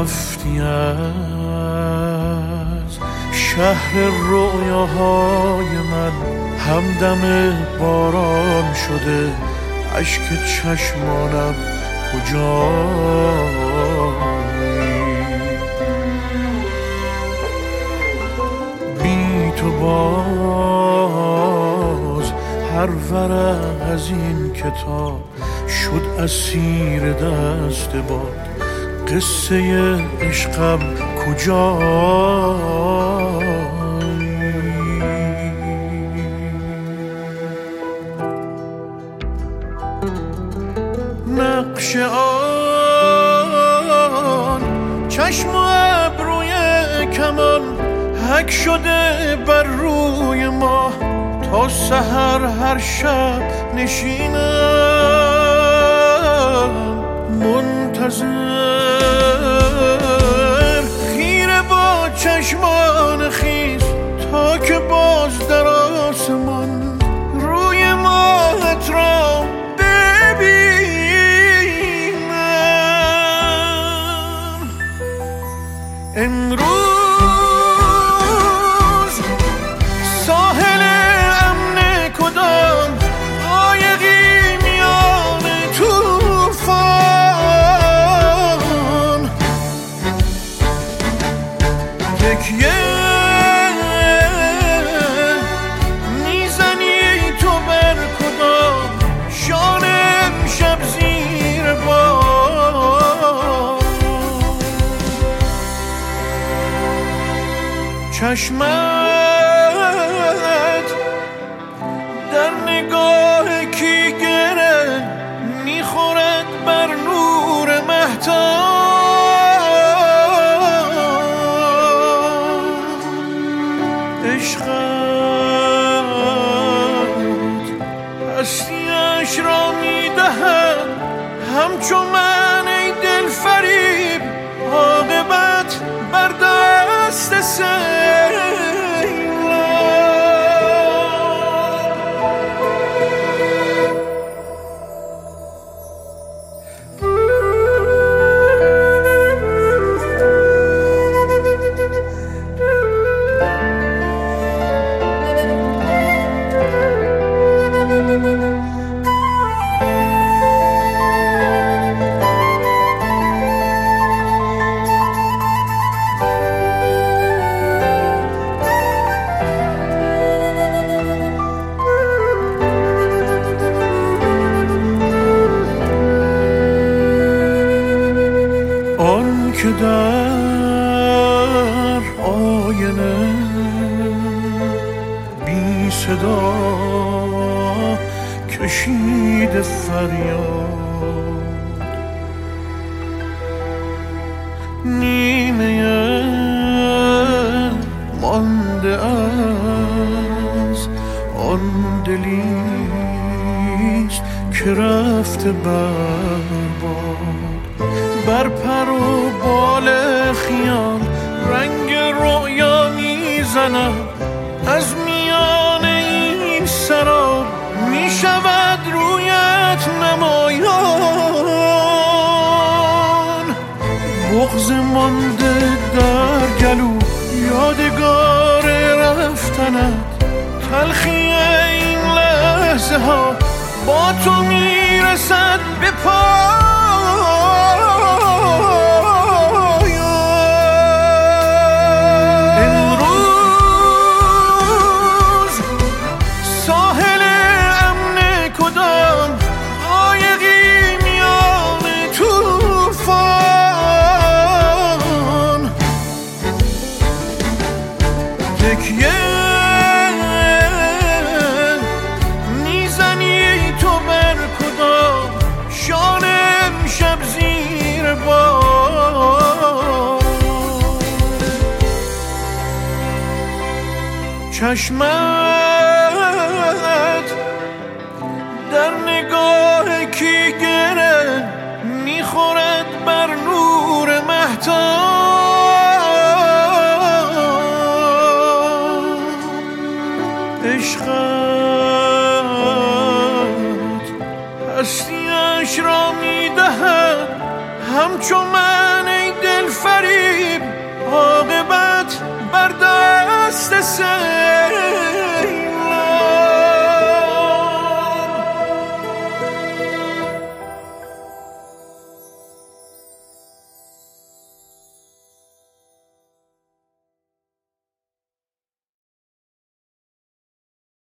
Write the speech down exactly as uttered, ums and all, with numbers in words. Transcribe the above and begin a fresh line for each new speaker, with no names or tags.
رفتی از شهر رویاهای من، همدم باران شده اشک چشمانم کجایی؟ بی تو باز هر ورق از این کتاب شد اسیر دست باد، قصه عشقم کجایی؟ نقش آن چشم و ابروی کمان حک شده بر روی ما، تا سحر هر شب نشینم منتظر، خیره با چشمان خیس تا که باز در آسمان روی ماهت را ببینم. امروز ساحل امن کدام قایقی میان طوفان، تکیه میزنی تو بر کدام شان امشب زیر باد؟ چشمت در نگاه کی گره میخورد بر نور مهتاب، عشقت هستیش را میدهد همچو من ای دل فریب، عاقبت بر دست سیلاب. آن که در آینه بی صدا کشید فریاد، نیمه مانده از آن دلیست که رفته برباد، بر پر و بال خیال رنگ رویا میزند، از میان این سراب میشود رویت نمایان، بغض مانده در گلو یادگار رفتنت، تلخی این لحظه ها با تو میرسد به پایان. امروز ساحل امن کدام قایقی میان طوفان، تکیه میزنی تو بر کدام شان امشب زیر باد؟ چشمت در نگاه کی گره میخورد بر نور مهتاب، عشقت هستیش را میدهد همچو من ای دل فریب عاقبت بر دست سر